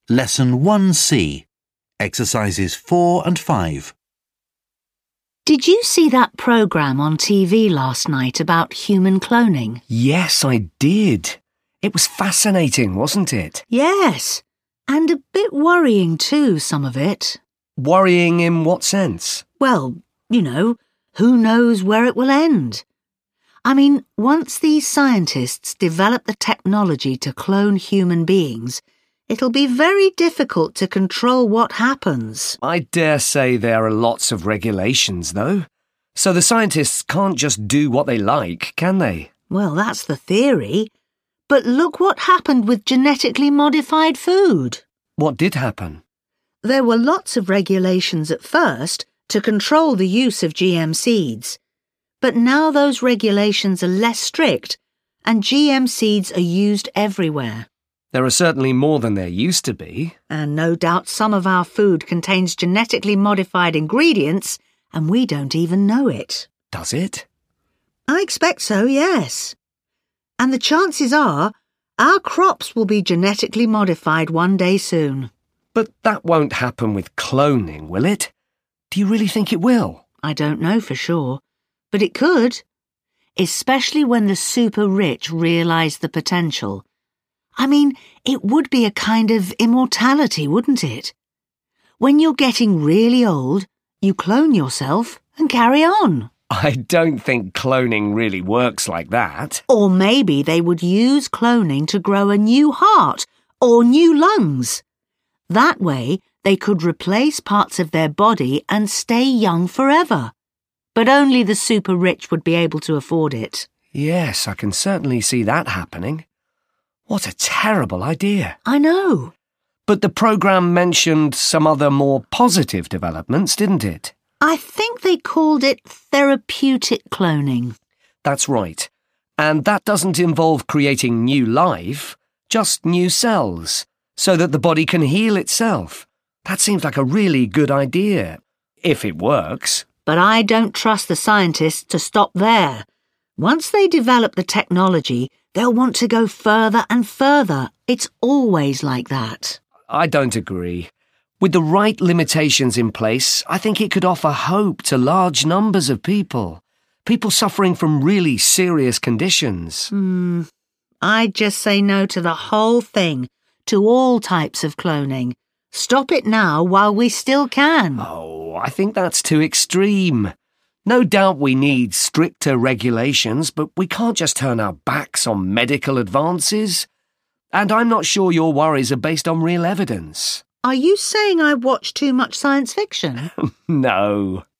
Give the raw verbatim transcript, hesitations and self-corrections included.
Lesson one C, Exercises four and five. Did you see that programme on T V last night about human cloning? Yes, I did. It was fascinating, wasn't it? Yes, and a bit worrying too, some of it. Worrying in what sense? Well, you know, who knows where it will end? I mean, once these scientists develop the technology to clone human beings, it'll be very difficult to control what happens. I dare say there are lots of regulations, though. So the scientists can't just do what they like, can they? Well, that's the theory. But look what happened with genetically modified food. What did happen? There were lots of regulations at first to control the use of G M seeds. But now those regulations are less strict, and G M seeds are used everywhere. There are certainly more than there used to be. And no doubt some of our food contains genetically modified ingredients, and we don't even know it. Does it? I expect so, yes. And the chances are our crops will be genetically modified one day soon. But that won't happen with cloning, will it? Do you really think it will? I don't know for sure, but it could. Especially when the super rich realise the potential. I mean, it would be a kind of immortality, wouldn't it? When you're getting really old, you clone yourself and carry on. I don't think cloning really works like that. Or maybe they would use cloning to grow a new heart or new lungs. That way, they could replace parts of their body and stay young forever. But only the super rich would be able to afford it. Yes, I can certainly see that happening. What a terrible idea. I know. But the programme mentioned some other more positive developments, didn't it? I think they called it therapeutic cloning. That's right. And that doesn't involve creating new life, just new cells, so that the body can heal itself. That seems like a really good idea, if it works. But I don't trust the scientists to stop there. Once they develop the technology, they'll want to go further and further. It's always like that. I don't agree. With the right limitations in place, I think it could offer hope to large numbers of people. People suffering from really serious conditions. Hmm. I'd just say no to the whole thing, to all types of cloning. Stop it now while we still can. Oh, I think that's too extreme. No doubt we need stricter regulations, but we can't just turn our backs on medical advances. And I'm not sure your worries are based on real evidence. Are you saying I watch too much science fiction? No.